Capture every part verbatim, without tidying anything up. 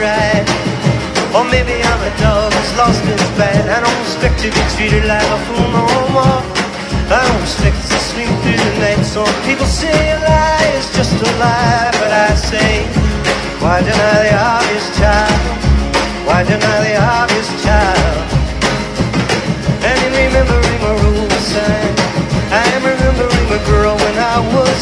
right. Or maybe I'm a dog that's lost its bite. I don't expect to be treated like a fool no more. I don't expect to sleep through the night. Some people say a lie is just a lie, but I say, why deny the obvious, child? Why deny the obvious, child? And in remembering a rule sign, I am remembering a girl when I was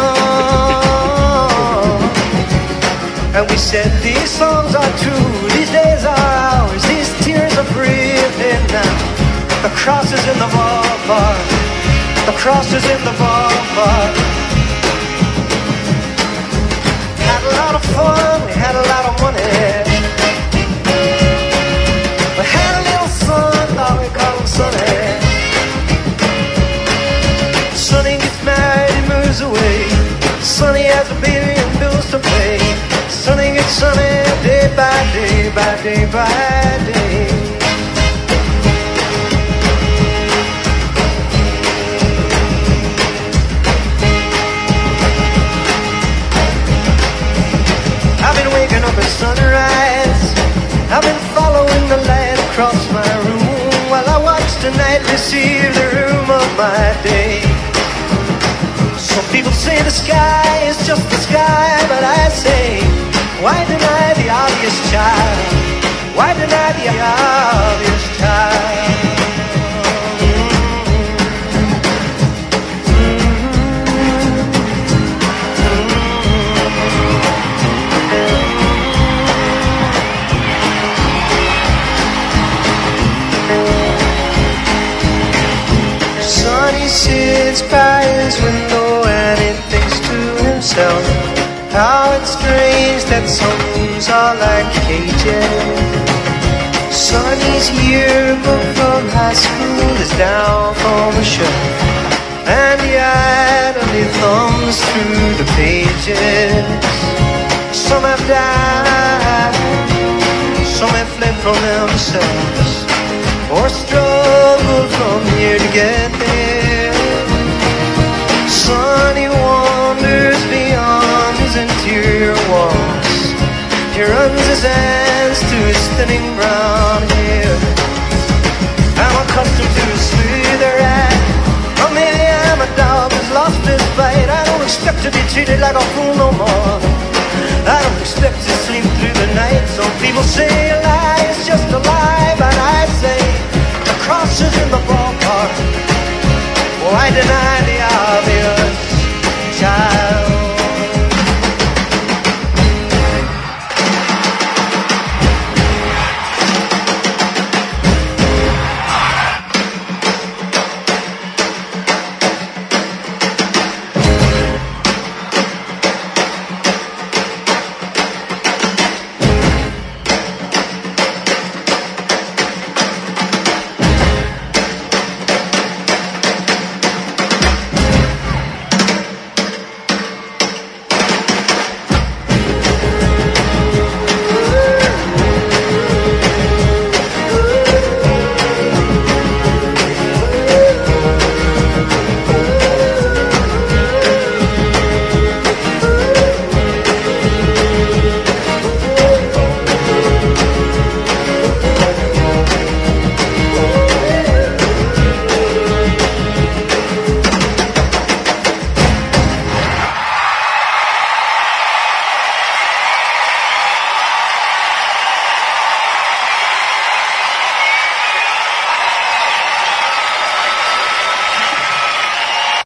young. And we said these songs are true, these days are ours, these tears are breathing now. The cross is in the ballpark, the cross is in the ballpark. Had a lot of fun, we had a lot of money. We had a little son, now we call him Sonny. Sonny gets married, he moves away. Sonny has a baby and bills to pay. Sonny gets sunny day by day, by day by day. I've been waking up at sunrise. I've been following the light across my room while I watch the night receive the room of my day. Some people say the sky is just the sky, but I say, why deny the obvious, child? Why deny the obvious, child? Sonny sits by his window and he thinks to himself, how it's strange that some rooms are like cages. Sonny's yearbook from high school is down from a shelf, and he idly thumbs through the pages. Some have died, some have fled from themselves, or struggled from here to get there. Sonny wanders beyond his interior walls. He runs his hands to his thinning brown hair. I'm accustomed to his smoother ride. Or maybe I'm a dog who's lost his bite. I don't expect to be treated like a fool no more. I don't expect to sleep through the night. Some people say